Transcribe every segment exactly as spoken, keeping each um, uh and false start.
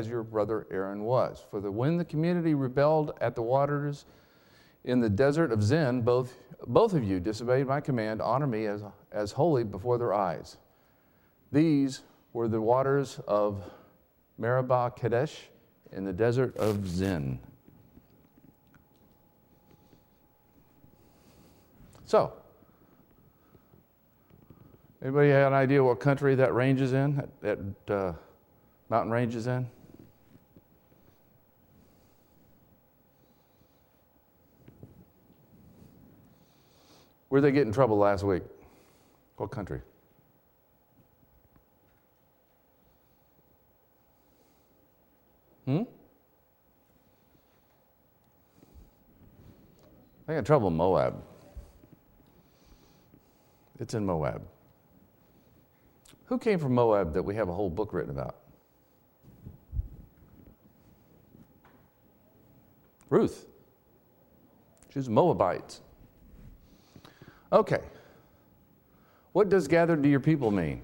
as your brother Aaron was. For the, when the community rebelled at the waters in the desert of Zin, both, both of you disobeyed my command, honor me as, as holy before their eyes. These were the waters of Meribah Kadesh in the desert of Zin. So, anybody have an idea what country that range is in, that, that uh, mountain range is in? Where'd they get in trouble last week? What country? Hmm? They got in trouble in Moab. It's in Moab. Who came from Moab that we have a whole book written about? Ruth. She was a Moabite. Okay. What does gathered to your people mean?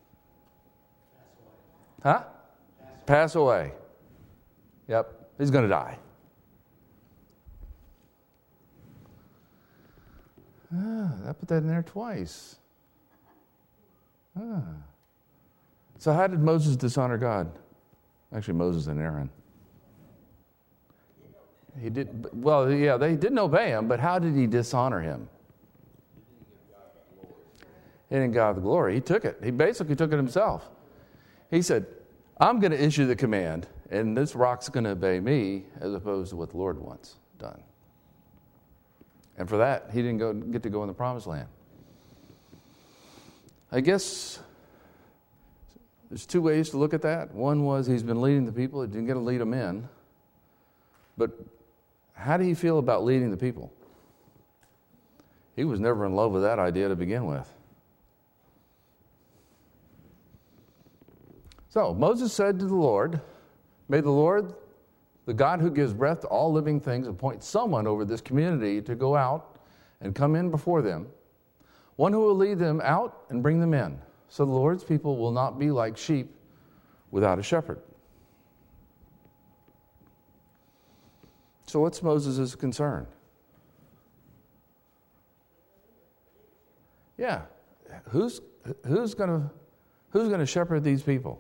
Huh? Pass away. Yep. He's going to die. Ah, I put that in there twice. Ah. So how did Moses dishonor God? Actually, Moses and Aaron. He did, well, yeah, they didn't obey him, but how did he dishonor him? He didn't give God the glory. He took it. He basically took it himself. He said, I'm going to issue the command, and this rock's going to obey me as opposed to what the Lord wants done. And for that, he didn't go, get to go in the promised land. I guess there's two ways to look at that. One was he's been leading the people. He didn't get to lead them in. But how do you feel about leading the people? He was never in love with that idea to begin with. So Moses said to the Lord, may the Lord, the God who gives breath to all living things, appoint someone over this community to go out and come in before them, one who will lead them out and bring them in, so the Lord's people will not be like sheep without a shepherd. So what's Moses' concern? Yeah, who's who's gonna who's gonna shepherd these people?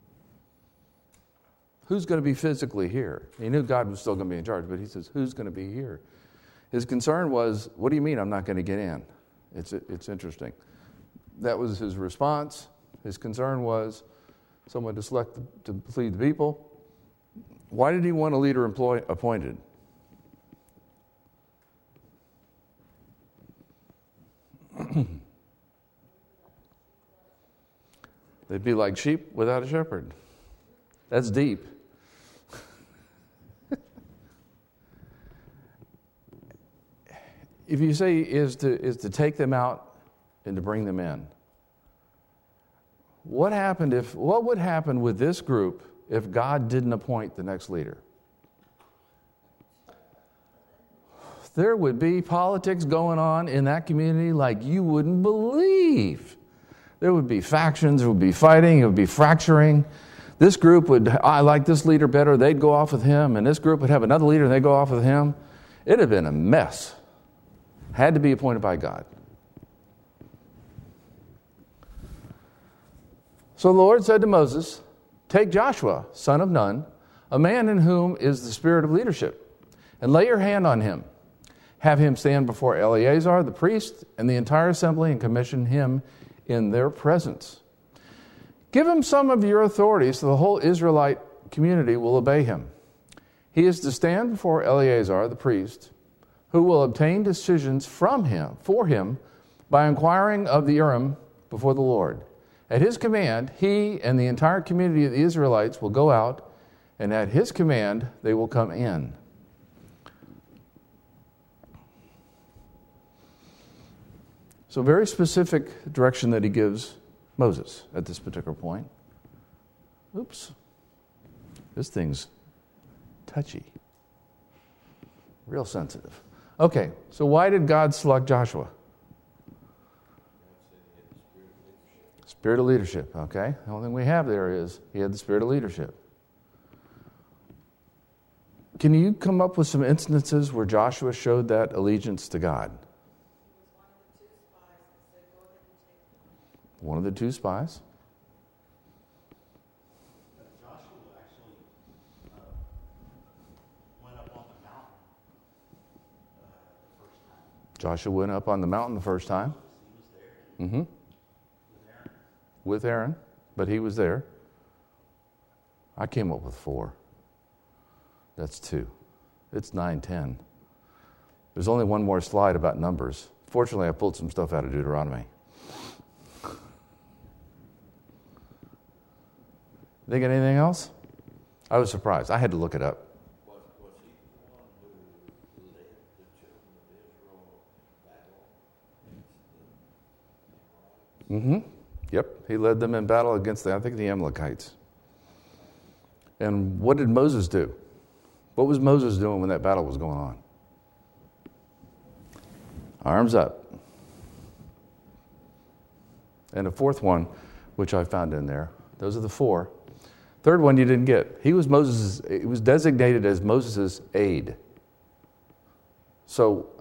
Who's going to be physically here? He knew God was still going to be in charge, but he says, who's going to be here? His concern was, what do you mean I'm not going to get in? It's it's interesting. That was his response. His concern was someone to select to lead the people. Why did he want a leader employ, appointed? They'd be like sheep without a shepherd. That's deep. If you say is to is to take them out and to bring them in, what happened if what would happen with this group if God didn't appoint the next leader? There would be politics going on in that community like you wouldn't believe. There would be factions, there would be fighting, it would be fracturing. This group would, I like this leader better, they'd go off with him, and this group would have another leader and they'd go off with him. It'd have been a mess. Had to be appointed by God. So the Lord said to Moses, take Joshua, son of Nun, a man in whom is the spirit of leadership, and lay your hand on him. Have him stand before Eleazar the priest and the entire assembly and commission him in their presence. Give him some of your authority so the whole Israelite community will obey him. He is to stand before Eleazar the priest, who will obtain decisions from him, for him, by inquiring of the Urim before the Lord. At his command, he and the entire community of the Israelites will go out, and at his command, they will come in. So very specific direction that he gives Moses at this particular point. Oops. This thing's touchy. Real sensitive. Okay, so why did God select Joshua? Spirit of leadership, okay? The only thing we have there is he had the spirit of leadership. can you come up with some instances where Joshua showed that allegiance to God? One of the two spies. Joshua went up on the mountain the first time. Mm-hmm. With Aaron, but he was there. I came up with four. That's two. It's nine, ten. There's only one more slide about numbers. Fortunately, I pulled some stuff out of Deuteronomy. Think of anything else? I was surprised. I had to look it up. Was, was he the one who led the children of Israel battle? Mm-hmm. Yep. He led them in battle against, the, I think, the Amalekites. And what did Moses do? What was Moses doing when that battle was going on? Arms up. And the fourth one, which I found in there, those are the four. Third one you didn't get. He was Moses. He was designated as Moses' aide. So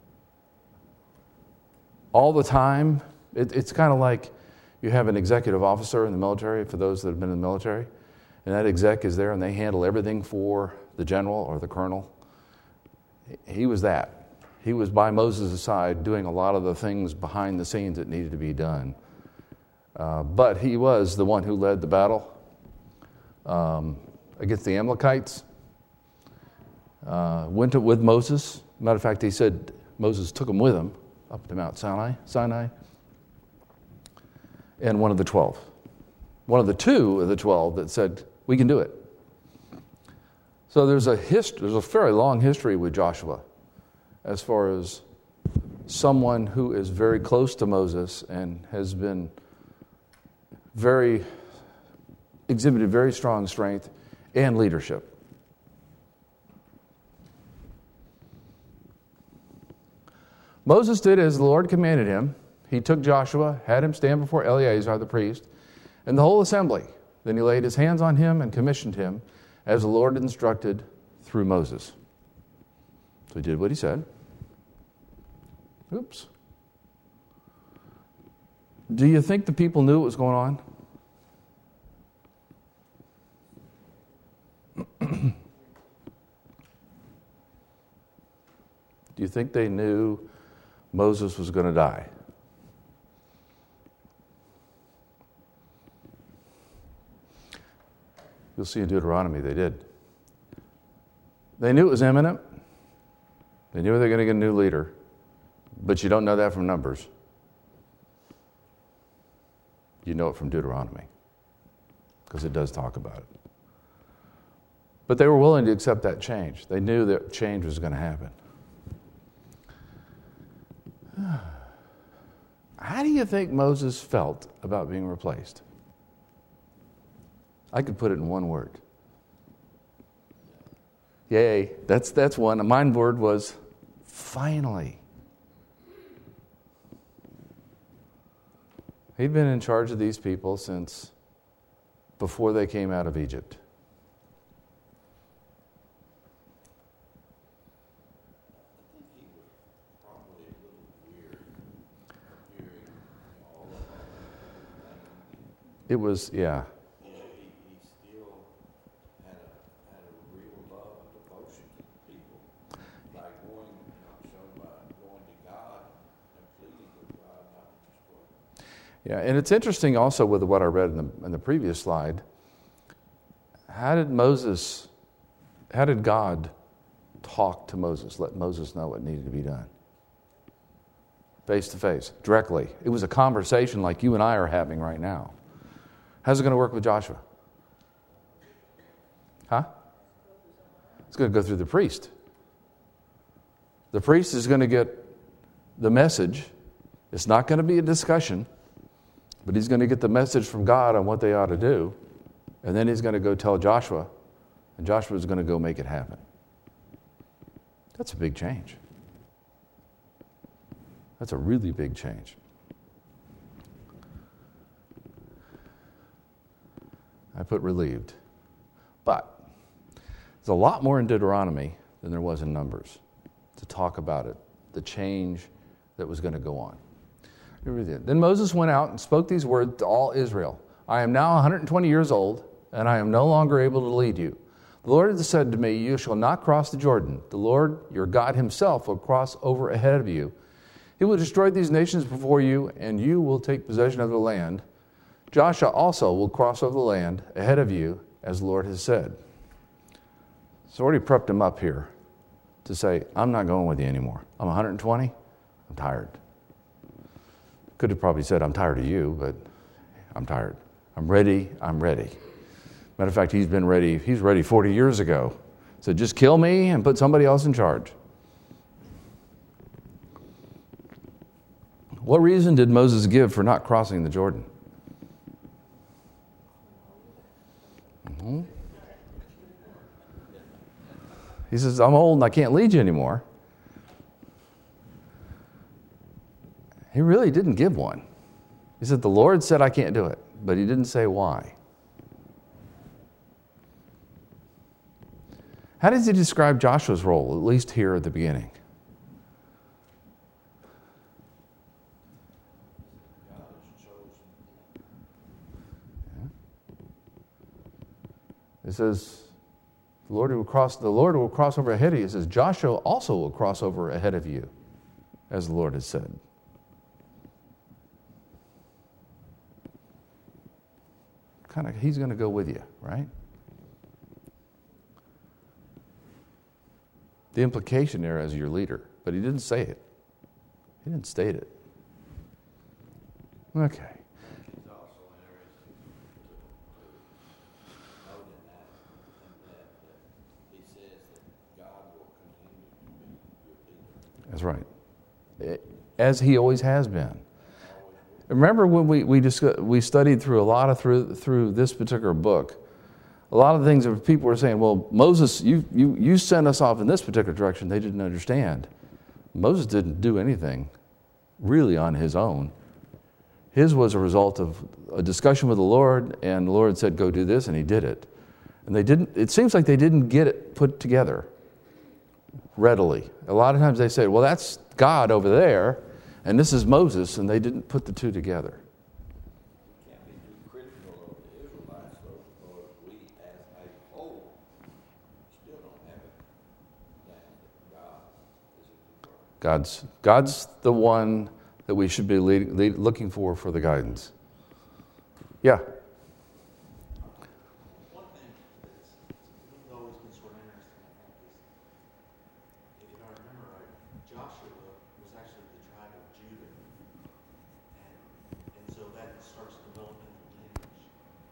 all the time, it, it's kind of like you have an executive officer in the military, for those that have been in the military, and that exec is there and they handle everything for the general or the colonel. He was that. He was by Moses' side doing a lot of the things behind the scenes that needed to be done. Uh, but he was the one who led the battle um, against the Amalekites. Uh, went to, with Moses. Matter of fact, he said Moses took him with him up to Mount Sinai, Sinai, and one of the twelve. One of the two of the twelve that said, we can do it. So there's a history, there's a fairly long history with Joshua as far as someone who is very close to Moses and has been very, exhibited very strong strength and leadership. Moses did as the Lord commanded him. He took Joshua, had him stand before Eleazar the priest, and the whole assembly. Then he laid his hands on him and commissioned him as the Lord instructed through Moses. So he did what he said. Oops. Do you think the people knew what was going on? Do you think they knew Moses was going to die? You'll see in Deuteronomy they did. They knew it was imminent. They knew they were going to get a new leader. But you don't know that from Numbers. You know it from Deuteronomy, because it does talk about it. But they were willing to accept that change. They knew that change was going to happen. How do you think Moses felt about being replaced? I could put it in one word. Yay. That's that's one. Mine word was finally. He'd been in charge of these people since before they came out of Egypt. It was, yeah. He, he, he still had a, had a real love and devotion to the people by going, you know, shown by going to God and pleading with God not to destroy them. Yeah, and it's interesting also with what I read in the, in the previous slide. How did Moses, how did God talk to Moses, let Moses know what needed to be done? Face to face, directly. It was a conversation like you and I are having right now. How's it going to work with Joshua? Huh? It's going to go through the priest. The priest is going to get the message. It's not going to be a discussion, but he's going to get the message from God on what they ought to do, and then he's going to go tell Joshua, and Joshua is going to go make it happen. That's a big change. That's a really big change. I put relieved. But There's a lot more in Deuteronomy than there was in Numbers to talk about it, the change that was going to go on. Then Moses went out and spoke these words to all Israel. I am now one hundred twenty years old, and I am no longer able to lead you. The Lord has said to me, you shall not cross the Jordan. The Lord, your God himself, will cross over ahead of you. He will destroy these nations before you, and you will take possession of the land. Joshua also will cross over the land ahead of you, as the Lord has said. So already prepped him up here to say, I'm not going with you anymore. I'm one hundred twenty. I'm tired. Could have probably said, I'm tired of you, but I'm tired. I'm ready. I'm ready. Matter of fact, he's been ready. He's ready forty years ago. So just kill me and put somebody else in charge. What reason did Moses give for not crossing the Jordan? Mm-hmm. He says, I'm old and I can't lead you anymore. He really didn't give one. He said, the Lord said I can't do it, but he didn't say why. How does he describe Joshua's role, at least here at the beginning? It says, the Lord will cross, the Lord will cross over ahead of you. It says, Joshua also will cross over ahead of you, as the Lord has said. Kind of, he's going to go with you, right? The implication there as your leader, but he didn't say it. He didn't state it. Okay. It's also interesting to note in that, in that, that he says that God will continue to be your leader. That's right. As he always has been. Remember when we we, discuss, we studied through a lot of through through this particular book, a lot of things that people were saying, well, Moses, you, you, you sent us off in this particular direction. They didn't understand. Moses didn't do anything really on his own. His was a result of a discussion with the Lord, and the Lord said, go do this, and he did it. And they didn't. It seems like they didn't get it put together readily. A lot of times they say, well, that's God over there, and this is Moses, and they didn't put the two together. We can't be too critical of the Israelites, though, because we, as a whole, still don't have it down that God is at the work. God's, God's the one that we should be lead, lead, looking for for the guidance. Yeah? One thing that's always been sort of interesting, I think, is, if I remember right, Joshua was actually the tribe of Judah. And, and so that starts developing the lineage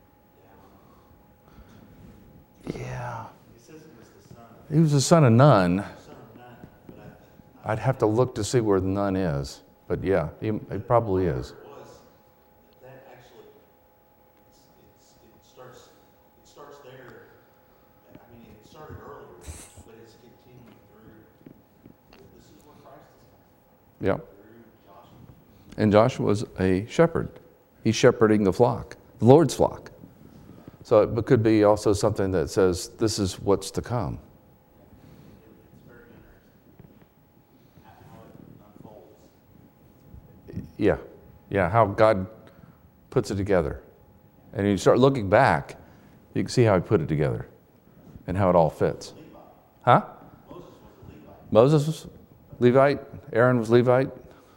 down. Yeah. It says he was the son of, He was the son of Nun. son of Nun, but I, I I'd have to look to see where the Nun is. But yeah, he, he probably is. it was, that actually, it's, it's, it starts, it starts there. I mean, it started earlier, but it's continuing through. This is where Christ is coming Yeah. through Joshua. And Joshua was a shepherd. He's shepherding the flock, the Lord's flock. So it could be also something that says this is what's to come. It's very interesting how it unfolds. Yeah, yeah, how God puts it together. And you start looking back, you can see how he put it together and how it all fits. Huh? Moses was a Levite. Moses was Levite, Aaron was Levite.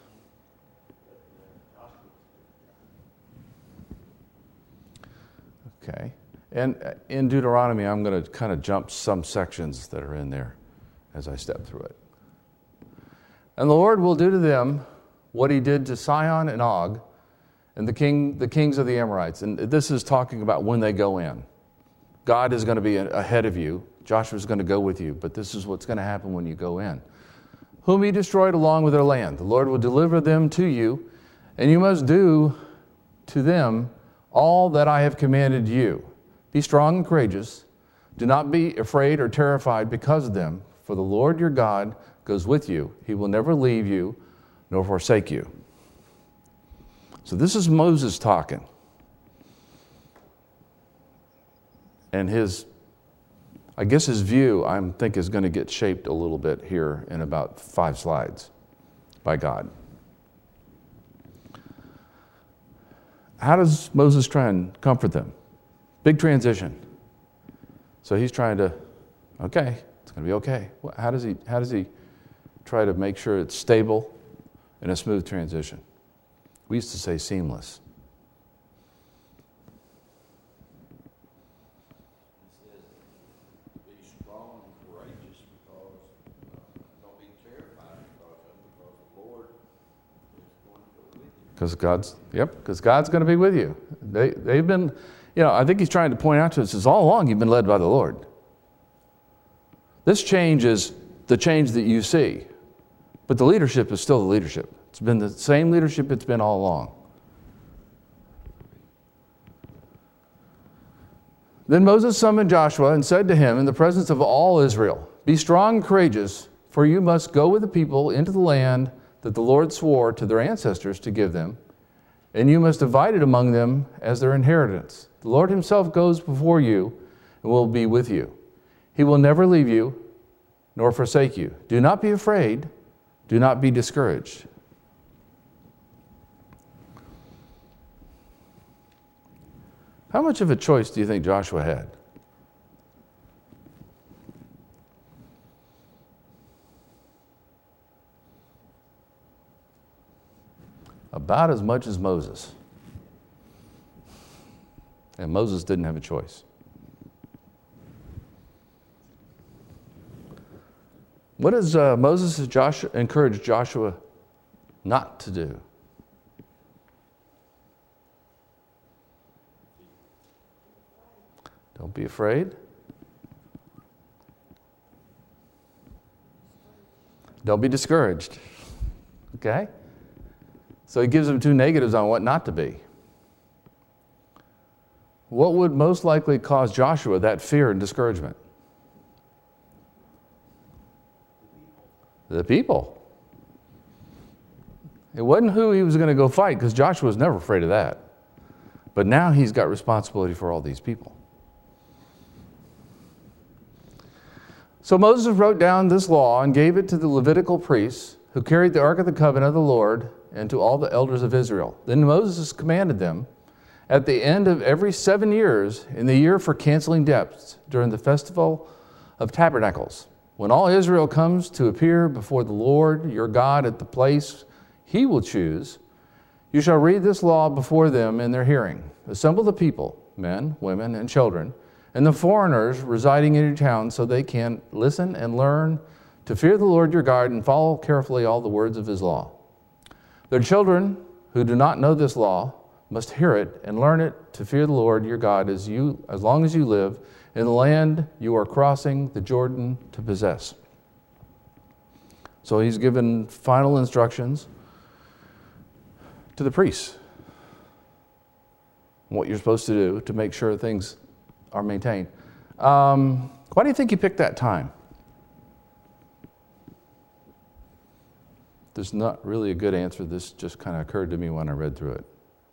Okay. And in Deuteronomy, I'm going to kind of jump some sections that are in there as I step through it. And the Lord will do to them what he did to Sihon and Og and the king, the kings of the Amorites. And this is talking about when they go in. God is going to be ahead of you. Joshua's going to go with you. But this is what's going to happen when you go in. Whom he destroyed along with their land. The Lord will deliver them to you, and you must do to them all that I have commanded you. Be strong and courageous. Do not be afraid or terrified because of them, for the Lord your God goes with you. He will never leave you nor forsake you. So this is Moses talking. And his I guess his view, I think, is going to get shaped a little bit here in about five slides by God. How does Moses try and comfort them? Big transition. So he's trying to, okay, it's going to be okay. How does he, how does he try to make sure it's stable and a smooth transition? We used to say seamless. It says, be strong and courageous because, uh, don't be terrified because of them, because the Lord is going to go with you. Because God's, yep, because God's going to be with you. They, they've been, you know, I think he's trying to point out to us is all along you've been led by the Lord. This change is the change that you see, but the leadership is still the leadership. It's been the same leadership it's been all along. Then Moses summoned Joshua and said to him in the presence of all Israel, be strong and courageous, for you must go with the people into the land that the Lord swore to their ancestors to give them, and you must divide it among them as their inheritance. The Lord himself goes before you and will be with you. He will never leave you nor forsake you. Do not be afraid. Do not be discouraged. How much of a choice do you think Joshua had? About as much as Moses. And Moses didn't have a choice. What does uh, Moses Joshua, encourage Joshua not to do? Don't be afraid. Don't be discouraged. Okay? So he gives them two negatives on what not to be. What would most likely cause Joshua that fear and discouragement? The people. It wasn't who he was going to go fight, because Joshua was never afraid of that. But now he's got responsibility for all these people. So Moses wrote down this law and gave it to the Levitical priests who carried the Ark of the Covenant of the Lord and to all the elders of Israel. Then Moses commanded them, at the end of every seven years, in the year for canceling debts, during the festival of tabernacles, when all Israel comes to appear before the Lord your God at the place he will choose, you shall read this law before them in their hearing. Assemble the people, men, women, and children, and the foreigners residing in your town, so they can listen and learn to fear the Lord your God and follow carefully all the words of his law. Their children who do not know this law must hear it and learn it to fear the Lord your God as you, as long as you live in the land you are crossing the Jordan to possess. So he's given final instructions to the priests, what you're supposed to do to make sure things are maintained. Um, why do you think he picked that time? There's not really a good answer. This just kind of occurred to me when I read through it.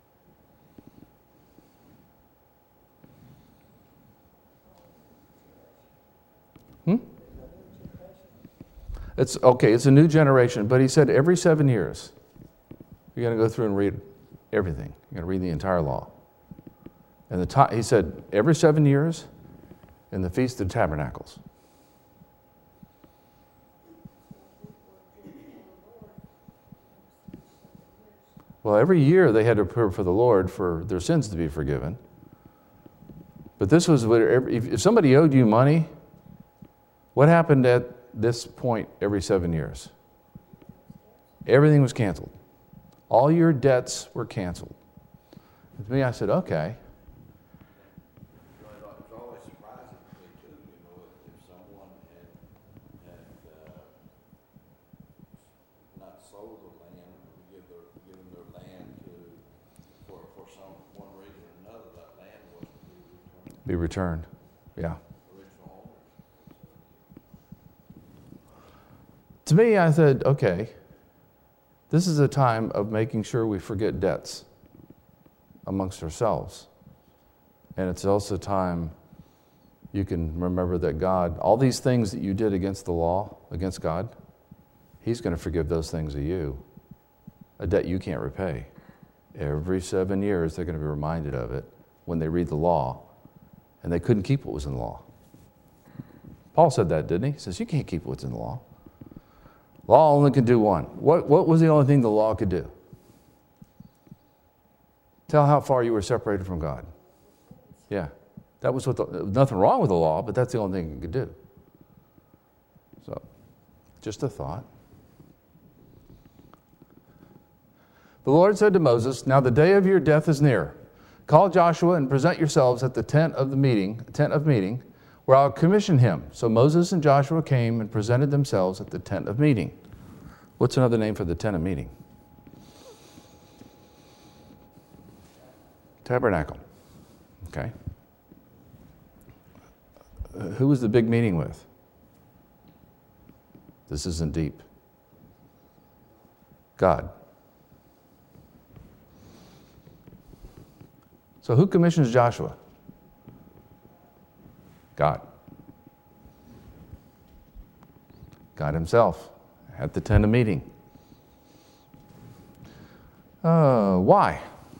Hmm? It's okay, it's a new generation, but he said every seven years, you're going to go through and read everything. You're going to read the entire law. And the t- he said every seven years in the Feast of Tabernacles. Well, every year they had to prepare for the Lord for their sins to be forgiven. But this was, what every, if somebody owed you money, what happened at this point every seven years? Everything was canceled. All your debts were canceled. And to me, I said, okay. It's always surprising to me too, you know, if, if someone had, had uh, not sold the land, or give their, given their land to, for, for some, one reason or another, that land was to be returned. Be returned. Yeah. Original owners. To me, I said, okay, this is a time of making sure we forget debts amongst ourselves. And it's also time you can remember that God, all these things that you did against the law, against God, He's going to forgive those things of you, a debt you can't repay. Every seven years, they're going to be reminded of it when they read the law, and they couldn't keep what was in the law. Paul said that, didn't he? He says, you can't keep what's in the law. Law only can do one. What, what was the only thing the law could do? Tell how far you were separated from God. Yeah. That was what the, nothing wrong with the law, but that's the only thing it could do. So, just a thought. The Lord said to Moses, now the day of your death is near. Call Joshua and present yourselves at the tent of the meeting, tent of meeting, where I'll commission him. So Moses and Joshua came and presented themselves at the tent of meeting. What's another name for the tent of meeting? Tabernacle. Okay. Uh, who was the big meeting with? This isn't deep. God. So who commissions Joshua? God. God himself at the tent of meeting. Uh, why?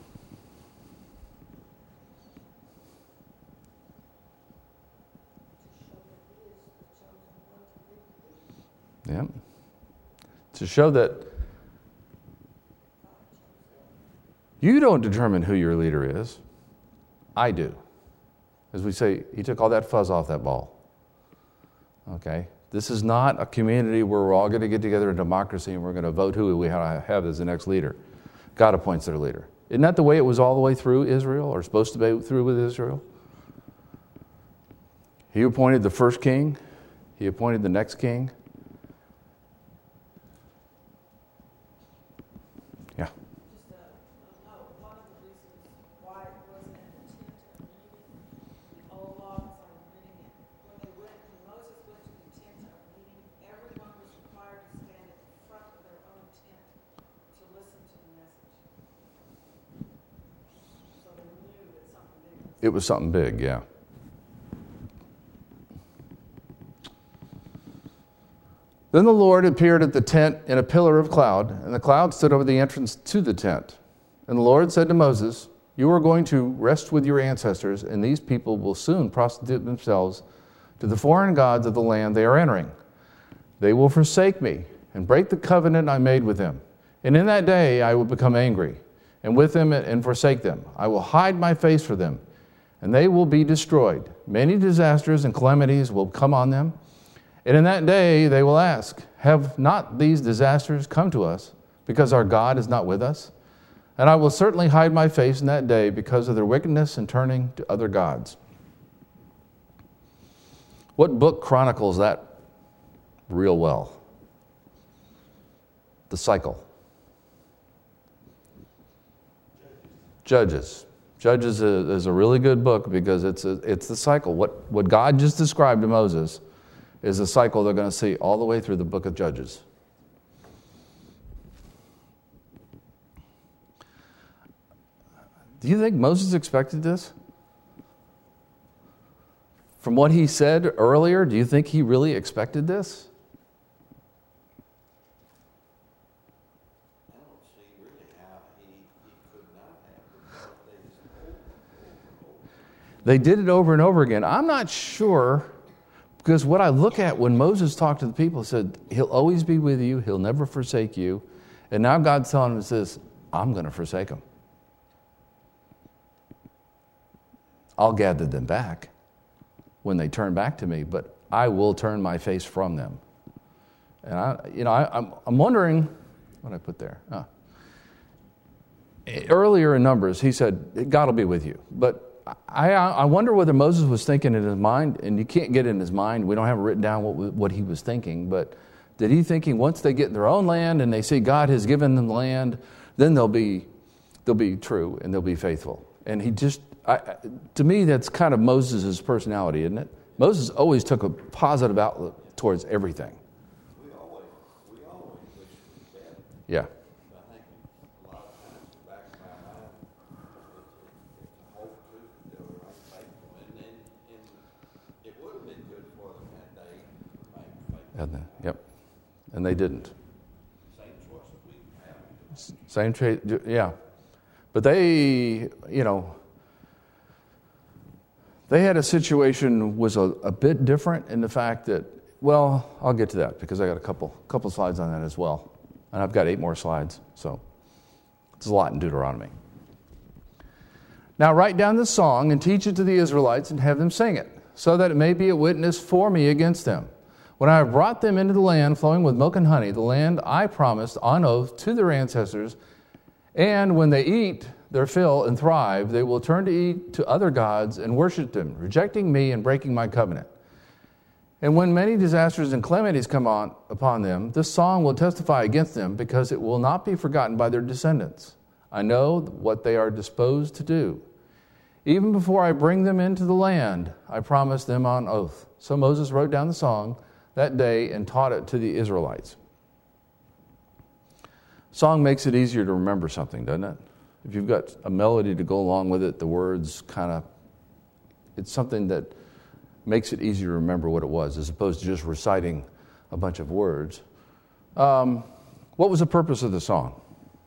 Yeah. To show that you don't determine who your leader is. I do. As we say, he took all that fuzz off that ball. Okay? This is not a community where we're all going to get together in democracy and we're going to vote who we have as the next leader. God appoints their leader. Isn't that the way it was all the way through Israel, or supposed to be through with Israel? He appointed the first king. He appointed the next king. Yeah. It was something big, yeah. Then the Lord appeared at the tent in a pillar of cloud, and the cloud stood over the entrance to the tent. And the Lord said to Moses, you are going to rest with your ancestors, and these people will soon prostitute themselves to the foreign gods of the land they are entering. They will forsake me and break the covenant I made with them. And in that day I will become angry, and with them and forsake them. I will hide my face for them, and they will be destroyed. Many disasters and calamities will come on them. And in that day they will ask, have not these disasters come to us because our God is not with us? And I will certainly hide my face in that day because of their wickedness and turning to other gods. What book chronicles that real well? The cycle. Judges. Judges is a really good book because it's a, it's the cycle. What, what God just described to Moses is a cycle they're going to see all the way through the book of Judges. Do you think Moses expected this? From what he said earlier, do you think he really expected this? I don't see really how he, he could not have, because they just over and over and over. They did it over and over again. I'm not sure, because what I look at when Moses talked to the people, said, he'll always be with you, he'll never forsake you. And now God's telling him, says, I'm going to forsake them. I'll gather them back when they turn back to me, but I will turn my face from them. And I, you know, I, I'm, I'm wondering, what did I put there? Oh. Earlier in Numbers, he said, God will be with you. But I, I wonder whether Moses was thinking in his mind, and you can't get in his mind, we don't have it written down what, what he was thinking, but did he thinking once they get in their own land and they see God has given them the land, then they'll be, they'll be true and they'll be faithful. And he just, I, to me, that's kind of Moses' personality, isn't it? Moses always took a positive outlook towards everything. We always, we always wish we had. Yeah. I think a lot of times the back of my mind, it's a, it's a hope too, that they were unfaithful. And then, and if And the, yep. And they didn't. Same choice that we have. Same trade, yeah. But they, you know, they had a situation was a, a bit different in the fact that, well, I'll get to that because I got a couple couple slides on that as well. And I've got eight more slides, so it's a lot in Deuteronomy. Now write down this song and teach it to the Israelites and have them sing it, so that it may be a witness for me against them. When I have brought them into the land flowing with milk and honey, the land I promised on oath to their ancestors, and when they eat their fill and thrive, they will turn to eat to other gods and worship them, rejecting me and breaking my covenant. And when many disasters and calamities come on upon them, this song will testify against them, because it will not be forgotten by their descendants. I know what they are disposed to do. Even before I bring them into the land, I promised them on oath. So Moses wrote down the song that day and taught it to the Israelites. Song makes it easier to remember something, doesn't it? If you've got a melody to go along with it, the words kind of, it's something that makes it easier to remember what it was, as opposed to just reciting a bunch of words. Um, what was the purpose of the song?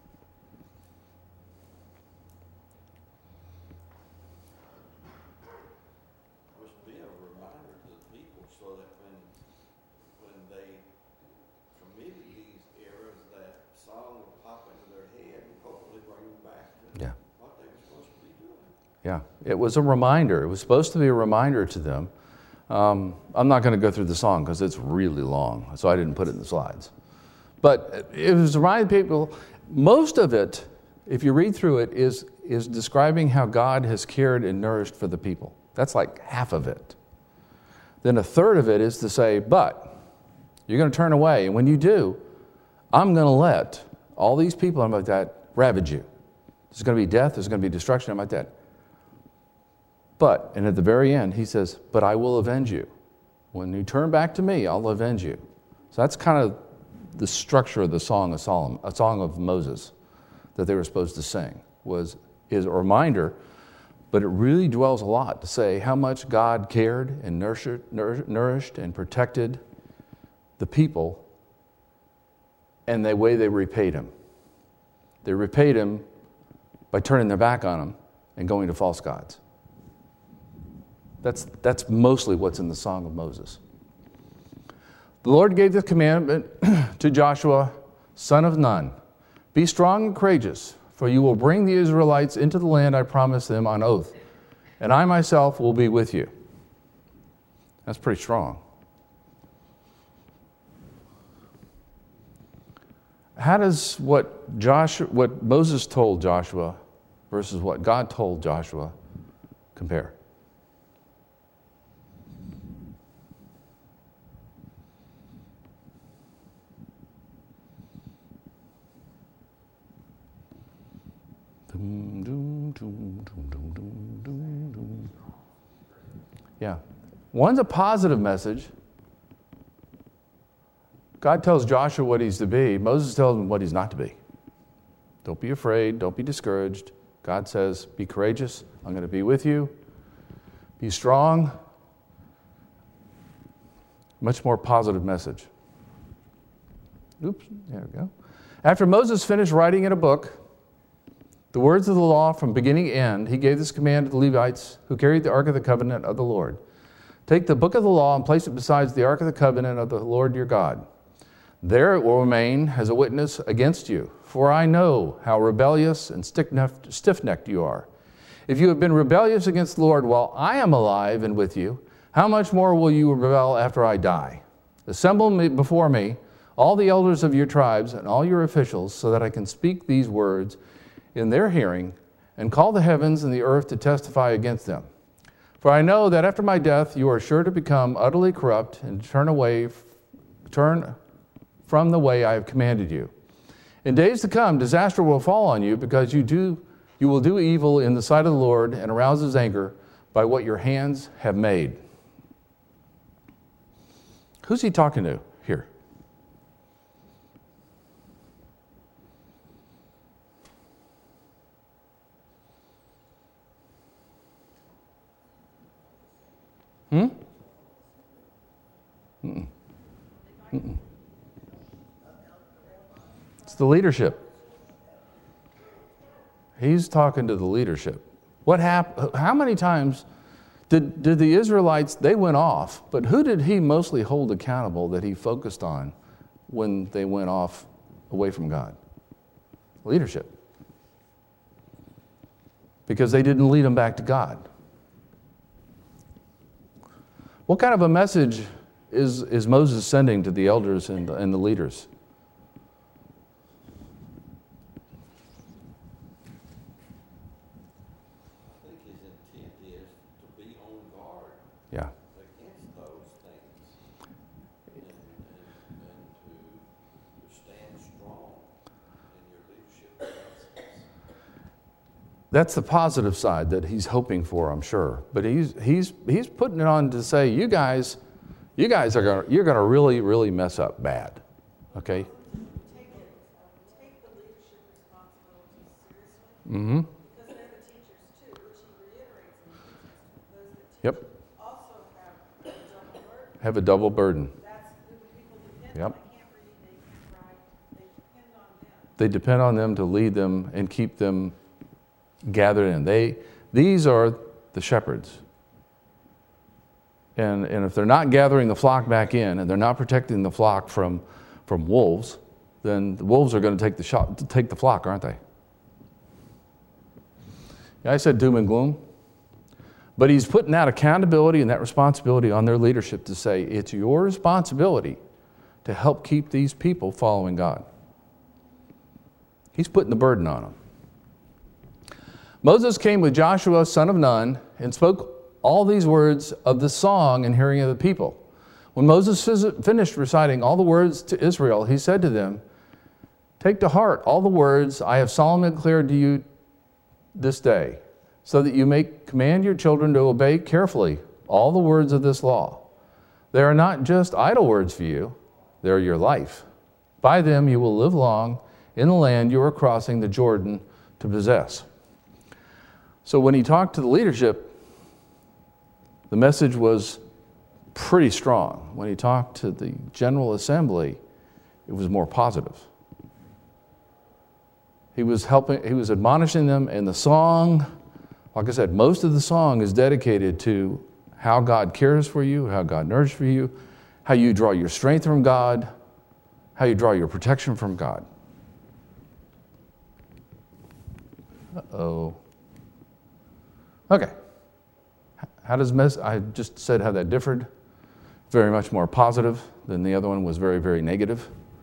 It was to be a reminder to the people so that when when they committed these errors, that song would pop into their head and hopefully bring them back to Yeah. what they were supposed to be doing. Yeah, it was a reminder. It was supposed to be a reminder to them. Um, I'm not going to go through the song because it's really long, so I didn't put it in the slides. But it was to remind people, most of it, if you read through it, is, is describing how God has cared and nourished for the people. That's like half of it. Then a third of it is to say, but you're going to turn away, and when you do, I'm going to let all these people, I'm like that, ravage you. There's going to be death, there's going to be destruction, I'm like that. But, and at the very end, he says, but I will avenge you. When you turn back to me, I'll avenge you. So that's kind of the structure of the Song of Solomon, a song of Moses that they were supposed to sing, was is a reminder, but it really dwells a lot to say how much God cared and nurtured, nourished and protected the people, and the way they repaid him. They repaid him by turning their back on him and going to false gods. That's, that's mostly what's in the Song of Moses. The Lord gave this commandment to Joshua, son of Nun. Be strong and courageous, for you will bring the Israelites into the land I promised them on oath, and I myself will be with you. That's pretty strong. How does what Joshua, what Moses told Joshua versus what God told Joshua compare? Yeah. One's a positive message. God tells Joshua what he's to be. Moses tells him what he's not to be. Don't be afraid. Don't be discouraged. God says, be courageous. I'm going to be with you. Be strong. Much more positive message. Oops, there we go. After Moses finished writing in a book the words of the law from beginning to end, he gave this command to the Levites who carried the Ark of the Covenant of the Lord. Take the book of the law and place it beside the Ark of the Covenant of the Lord your God. There it will remain as a witness against you, for I know how rebellious and stiff-necked you are. If you have been rebellious against the Lord while I am alive and with you, how much more will you rebel after I die? Assemble me before me all the elders of your tribes and all your officials, so that I can speak these words in their hearing, and call the heavens and the earth to testify against them. For I know that after my death you are sure to become utterly corrupt and turn away, turn from the way I have commanded you. In days to come, disaster will fall on you, because you do you will do evil in the sight of the Lord and arouse his anger by what your hands have made. Who's he talking to here? Hmm? Mm-mm. Mm-mm. It's the leadership. He's talking to the leadership. What hap- How many times did, did the Israelites, they went off, but who did he mostly hold accountable that he focused on when they went off away from God? Leadership. Because they didn't lead them back to God. What kind of a message is, is Moses sending to the elders and, and the leaders? I think his intent is to be on guard Yeah. against those things and, and, and to stand strong in your leadership process. That's the positive side that he's hoping for, I'm sure. But he's he's he's putting it on to say, you guys, you guys are gonna you're gonna really, really mess up bad. Okay? Take it, uh, take the leadership responsibilities seriously. Mm-hmm. Because they're the teachers too, which he reiterates in the New Testament. Those that teach Yep. also have a double burden. Have a double burden. That's who the people depend Yep. on. They can't read, they can't write. They depend on them. They depend on them to lead them and keep them gathered in. They these are the shepherds. And and if they're not gathering the flock back in and they're not protecting the flock from from wolves, then the wolves are going to take the shot, take the flock, aren't they? Yeah, I said doom and gloom. But he's putting that accountability and that responsibility on their leadership to say, it's your responsibility to help keep these people following God. He's putting the burden on them. Moses came with Joshua, son of Nun, and spoke all these words of the song in hearing of the people. When Moses finished reciting all the words to Israel, he said to them, take to heart all the words I have solemnly declared to you this day, so that you may command your children to obey carefully all the words of this law. They are not just idle words for you, they are your life. By them you will live long in the land you are crossing the Jordan to possess. So when he talked to the leadership, the message was pretty strong. When he talked to the General Assembly, it was more positive. He was helping, he was admonishing them, and the song, like I said, most of the song is dedicated to how God cares for you, how God nurtures for you, how you draw your strength from God, how you draw your protection from God. Uh-oh. Okay. How does mess? I just said how that differed. Very much more positive than the other one was very, very negative.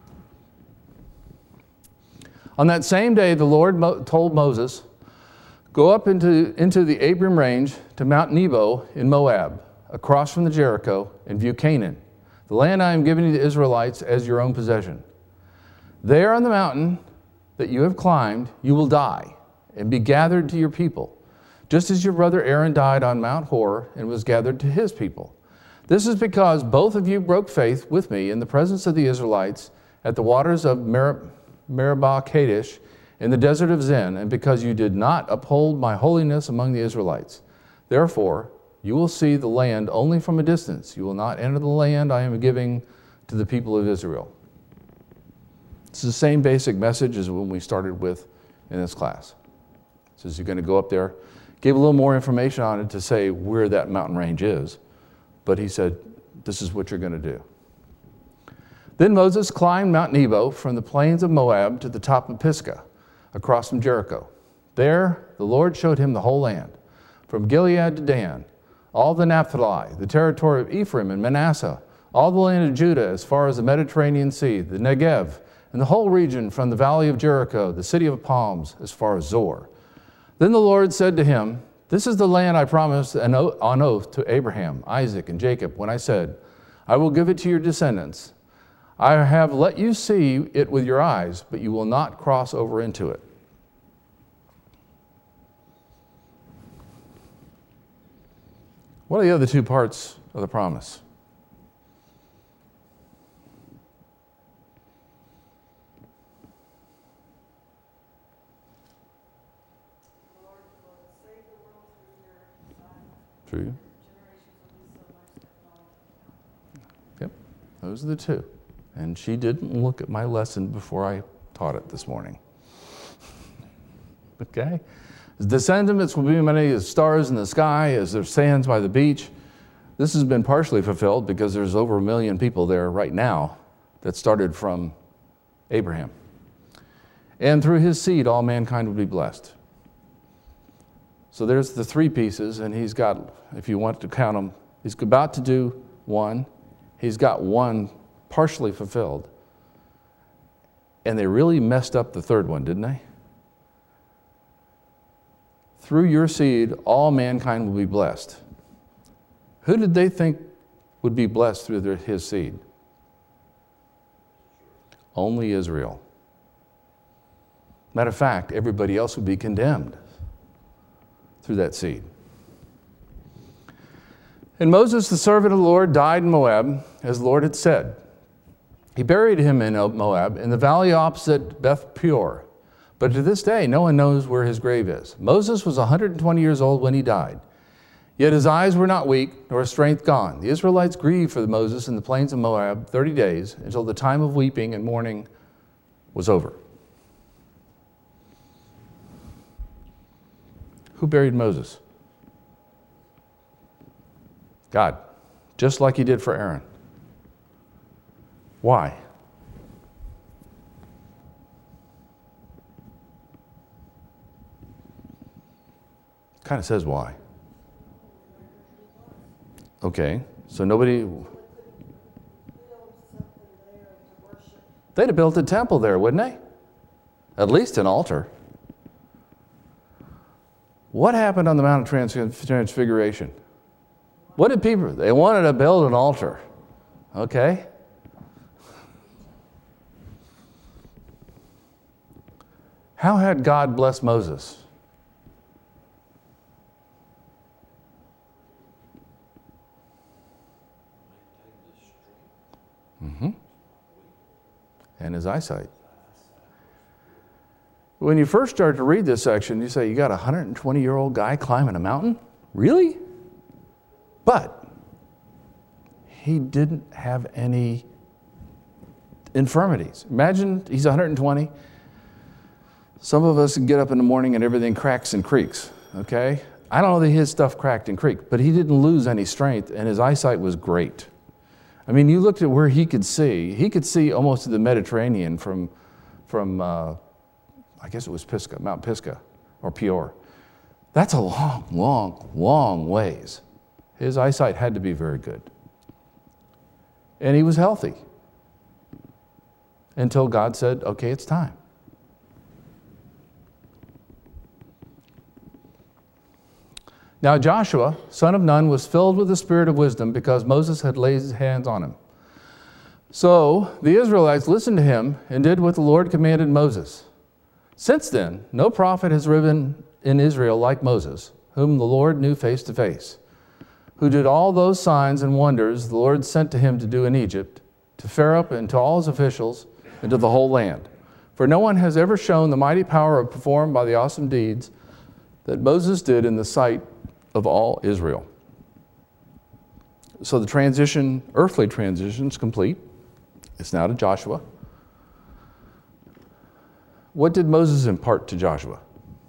On that same day, the Lord mo- told Moses, go up into, into the Abram range to Mount Nebo in Moab, across from the Jericho, and view Canaan, the land I am giving to the Israelites as your own possession. There on the mountain that you have climbed, you will die and be gathered to your people, just as your brother Aaron died on Mount Hor and was gathered to his people. This is because both of you broke faith with me in the presence of the Israelites at the waters of Mer- Meribah Kadesh in the desert of Zin, and because you did not uphold my holiness among the Israelites. Therefore, you will see the land only from a distance. You will not enter the land I am giving to the people of Israel. It's the same basic message as when we started with in this class. It says you're going to go up there. Gave a little more information on it to say where that mountain range is. But he said, this is what you're going to do. Then Moses climbed Mount Nebo from the plains of Moab to the top of Pisgah, across from Jericho. There the Lord showed him the whole land, from Gilead to Dan, all the Naphtali, the territory of Ephraim and Manasseh, all the land of Judah as far as the Mediterranean Sea, the Negev, and the whole region from the valley of Jericho, the city of palms, as far as Zor. Then the Lord said to him, this is the land I promised on oath to Abraham, Isaac, and Jacob when I said, I will give it to your descendants. I have let you see it with your eyes, but you will not cross over into it. What are the other two parts of the promise? True. Yep, those are the two. And she didn't look at my lesson before I taught it this morning. Okay? His descendants will be many as stars in the sky, as there sands by the beach. This has been partially fulfilled because there's over a million people there right now that started from Abraham. And through his seed, all mankind will be blessed. So there's the three pieces, and he's got, if you want to count them, he's about to do one. He's got one partially fulfilled. And they really messed up the third one, didn't they? Through your seed, all mankind will be blessed. Who did they think would be blessed through their, his seed? Only Israel. Matter of fact, everybody else would be condemned through that seed. And Moses, the servant of the Lord, died in Moab, as the Lord had said. He buried him in Moab, in the valley opposite Beth Peor. But to this day, no one knows where his grave is. Moses was one hundred twenty years old when he died. Yet his eyes were not weak, nor his strength gone. The Israelites grieved for Moses in the plains of Moab thirty days, until the time of weeping and mourning was over. Who buried Moses? God, just like he did for Aaron. Why? Kind of says why. Okay, so nobody... Build something there to worship. They'd have built a temple there, wouldn't they? At least an altar. What happened on the Mount of Trans- Transfiguration? What did people... They wanted to build an altar. Okay? How had God blessed Moses? Mm-hmm. And his eyesight. When you first start to read this section, you say, you got a one hundred twenty-year-old guy climbing a mountain? Really? But he didn't have any infirmities. Imagine he's one hundred twenty. Some of us get up in the morning and everything cracks and creaks, okay? I don't know that his stuff cracked and creaked, but he didn't lose any strength, and his eyesight was great. I mean, you looked at where he could see. He could see almost to the Mediterranean from, from uh, I guess it was Pisgah, Mount Pisgah, or Peor. That's a long, long, long ways. His eyesight had to be very good. And he was healthy until God said, okay, it's time. Now Joshua, son of Nun, was filled with the spirit of wisdom because Moses had laid his hands on him. So the Israelites listened to him and did what the Lord commanded Moses. Since then, no prophet has risen in Israel like Moses, whom the Lord knew face to face, who did all those signs and wonders the Lord sent to him to do in Egypt, to Pharaoh and to all his officials, and to the whole land. For no one has ever shown the mighty power performed by the awesome deeds that Moses did in the sight of all Israel. So the transition, earthly transition is complete. It's now to Joshua. What did Moses impart to Joshua?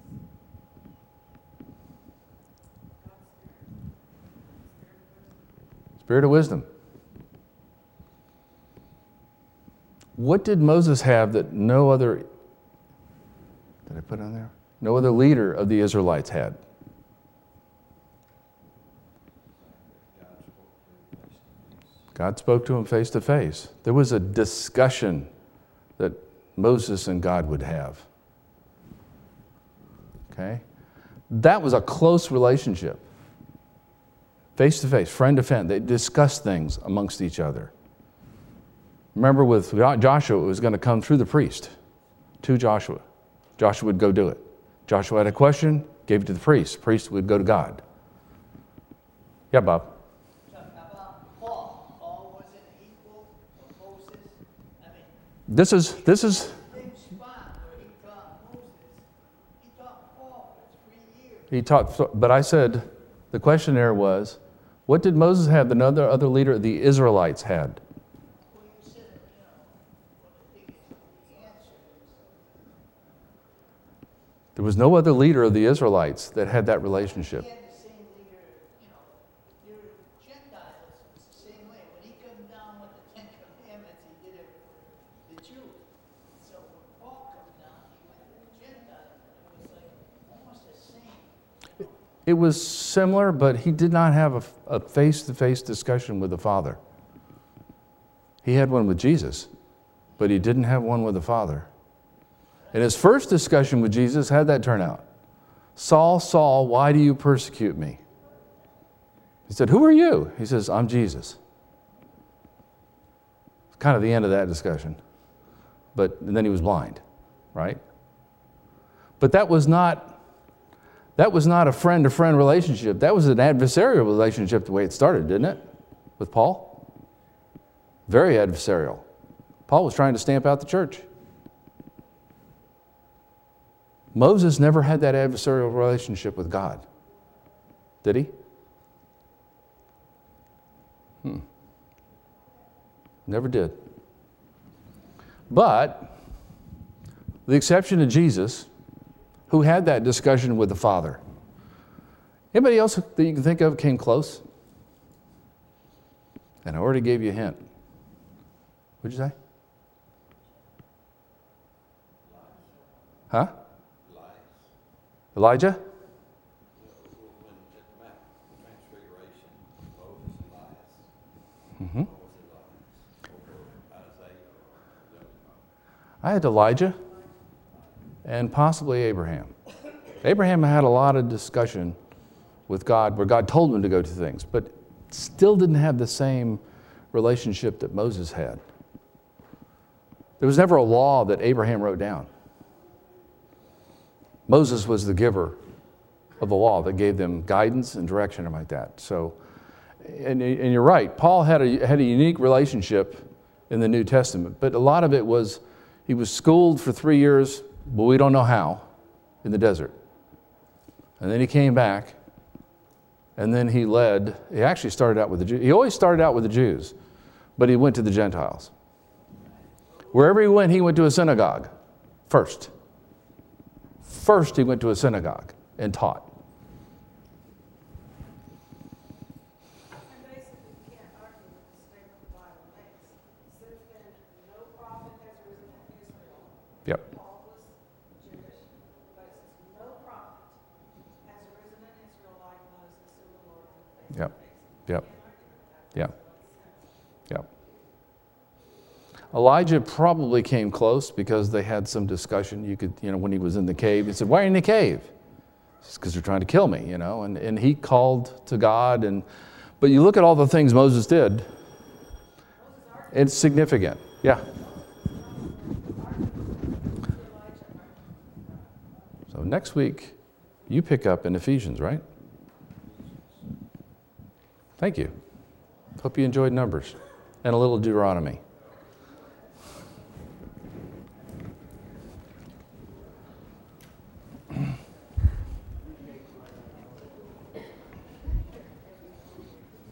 Spirit of wisdom. What did Moses have that no other, did I put on there? No other leader of the Israelites had? God spoke to him face to face. There was a discussion that Moses and God would have. Okay? That was a close relationship. Face to face, friend to friend. They discussed things amongst each other. Remember with Joshua, it was going to come through the priest to Joshua. Joshua would go do it. Joshua had a question, gave it to the priest. The priest would go to God. Yeah, Bob. This is, this is, he taught, but I said, the question there was, what did Moses have that another other leader of the Israelites had? There was no other leader of the Israelites that had that relationship. He had the same leader, you know, your Gentiles was the same way. When he came down with the Ten Commandments, he did it for the Jews. So when Paul comes down, he went to the Gentiles. It was like almost the same. It was similar, but he did not have a, a face-to-face discussion with the Father. He had one with Jesus, but he didn't have one with the Father. And his first discussion with Jesus, how'd that turn out? Saul, Saul, why do you persecute me? He said, who are you? He says, I'm Jesus. It's kind of the end of that discussion. But and then he was blind, right? But that was not that was not a friend-to-friend relationship. That was an adversarial relationship the way it started, didn't it? With Paul? Very adversarial. Paul was trying to stamp out the church. Moses never had that adversarial relationship with God. Did he? Hmm. Never did. But, the exception of Jesus, who had that discussion with the Father. Anybody else that you can think of came close? And I already gave you a hint. What'd you say? Huh? Elijah? When at the Mount Transfiguration, Moses, Elias, Mm-hmm. Moses, Elias, over Isaiah, I had Elijah and possibly Abraham. Abraham had a lot of discussion with God where God told him to go to things, but still didn't have the same relationship that Moses had. There was never a law that Abraham wrote down. Moses was the giver of the law that gave them guidance and direction and like that. So, and, and you're right, Paul had a, had a unique relationship in the New Testament, but a lot of it was, he was schooled for three years, but we don't know how, in the desert. And then he came back, and then he led, he actually started out with the Jews. He always started out with the Jews, but he went to the Gentiles. Wherever he went, he went to a synagogue first. First, he went to a synagogue and taught. And basically, you can't argue with the statement the Bible makes. Since then, no prophet has risen in Israel. Yep. Paul was Jewish, but it says no prophet has risen in Israel like Moses, who the Lord was face to Yep. face. Yep. You can't argue with that. Yep. That's what it says. Yep. Elijah probably came close because they had some discussion. You could, you know, when he was in the cave, he said, why are you in the cave? It's because they're trying to kill me, you know, and, and he called to God. And but you look at all the things Moses did, it's significant. Yeah. So next week, you pick up in Ephesians, right? Thank you. Hope you enjoyed Numbers and a little Deuteronomy.